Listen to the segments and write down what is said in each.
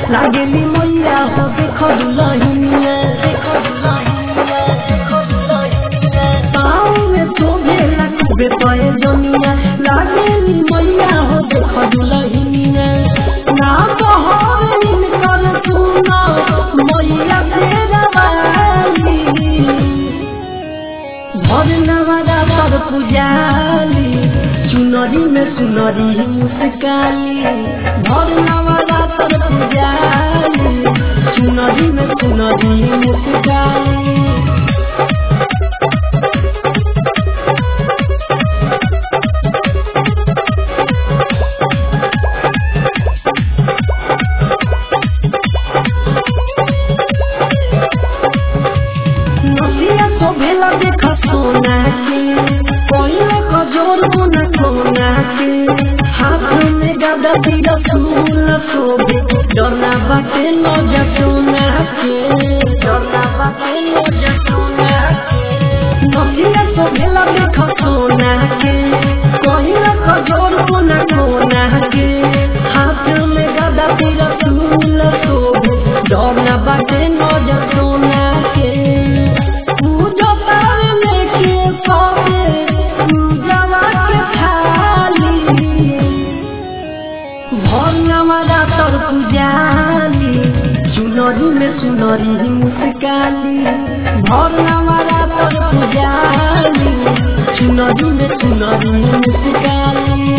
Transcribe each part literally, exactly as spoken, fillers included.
लागेली मैया हो देखो दुल्हनिया पाँव में शोभे लगबे पाए दुनिया लागेली मैया हो देखो दुल्हनिया ना बहरे इनकर सुना मैया तेरा वाली भर नवादा पर पुजाली चुनरी में सुनरी मुस्काली भर नवादा पर पुजाली चुनरी में सुनरी मुस्काली भेला देखा सोना के कोयला को जोर बुना सोना के हाथ में गदा दिया फूल शोभे डरना बाटे लो जसोना के डरना बाटे लो जसोना के नदिया को भेला देखा सोना के कोयला को जोर बुना सोना के हाथ में गदा दिया फूल शोभे डरना बाटे लो जसोना के पुजाली चुनरी में सुनरी मुस्काली भर नवादा पर पुजाली चुनरी में सुनरी मुस्काली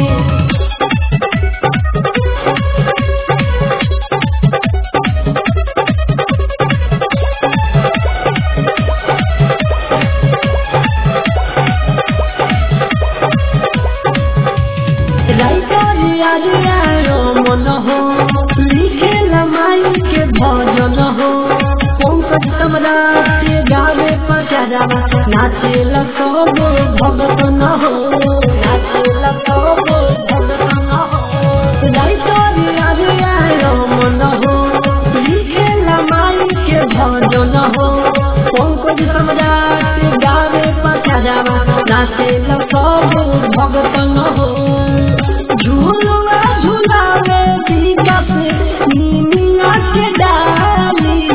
मन हो लिखेला माई के भजन हो पंकज सम्राट गावे पचारा नाचेला सब भगत न हो नाचेला सब भगत न हो मन हो लिखेला माई के भजन हो पंकज सम्राट गावे पचारा नाचेला सब भगत न हो झूलवा झूलावे दीदा से नीमिया के डाली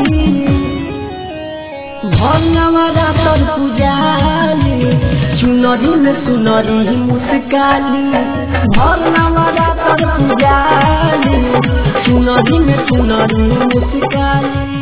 भर नवादा पर पुजाली चुनरी में सुनरी मुस्काली भर नवादा पर पुजाली चुनरी में सुनरी मुस्काली।